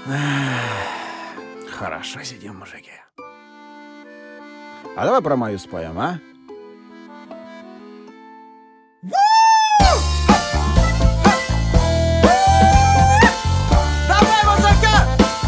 Хорошо сидим, мужики. А давай про мою споем, а? Давай, музыка!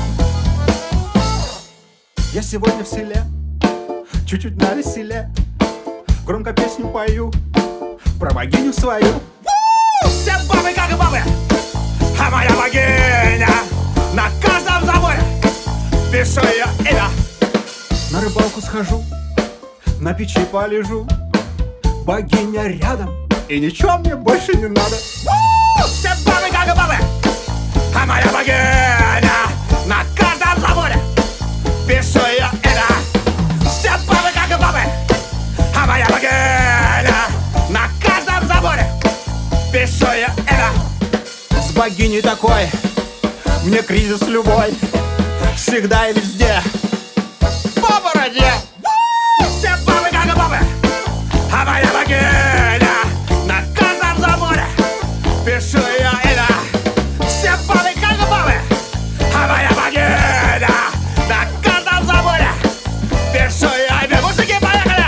Я сегодня в селе, чуть-чуть навеселе, громко песню пою про богиню свою. Все бабы как бабы, а моя богиня на каждом заборе пишу ее имя. На рыбалку схожу, на печи полежу, богиня рядом, и ничего мне больше не надо. Все бабы как бабы, а моя богиня на каждом заборе пишу ее имя. Все бабы как бабы, а моя богиня на каждом заборе пишу ее имя. С богиней такой мне кризис любой, всегда и везде по бороде. Все бабы как бабы, а моя богиня на каждом заборе пишу ее имя. Все бабы как бабы, а моя богиня на каждом заборе пишу ее имя. Мужики, поехали!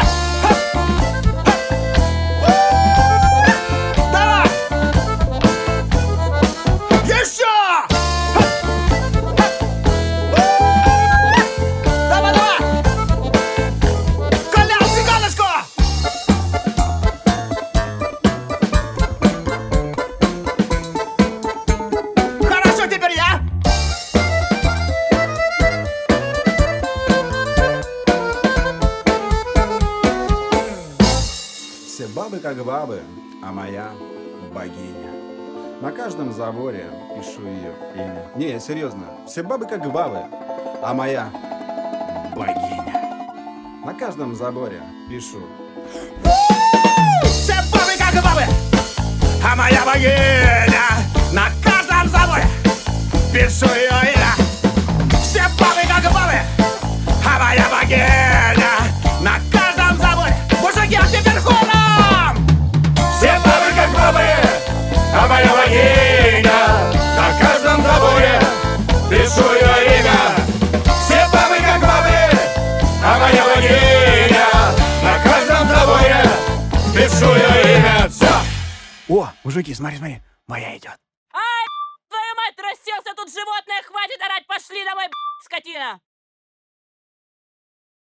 Давай! Еще! Давай, давай! Колян, цыганочку! Хорошо, теперь я! Все бабы как бабы, а моя богиня. На каждом заборе пишу ее имя. Не, я серьезно. Все бабы как бабы, а моя богиня. На каждом заборе пишу. Все бабы как бабы, а моя богиня на каждом заборе пишу ее имя. Все бабы как бабы, а моя богиня на каждом заборе. Мужики, а теперь хором! Все бабы как бабы, а моя богиня на каждом заборе пишу ее имя. Все бабы как бабы, а моя богиня на каждом заборе пишу ее имя. Все! О, мужики, смотри, смотри, моя идет. Ай, твою мать, расселся тут животное, хватит орать, пошли домой, скотина!